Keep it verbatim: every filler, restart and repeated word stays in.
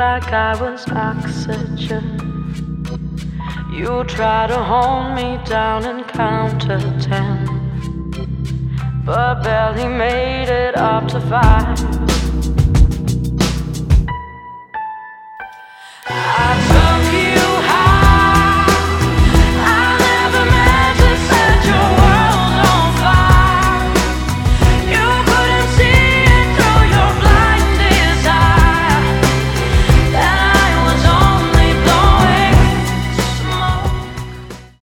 like I was oxygen. You try to hold me down and count to ten, but barely made it up to five.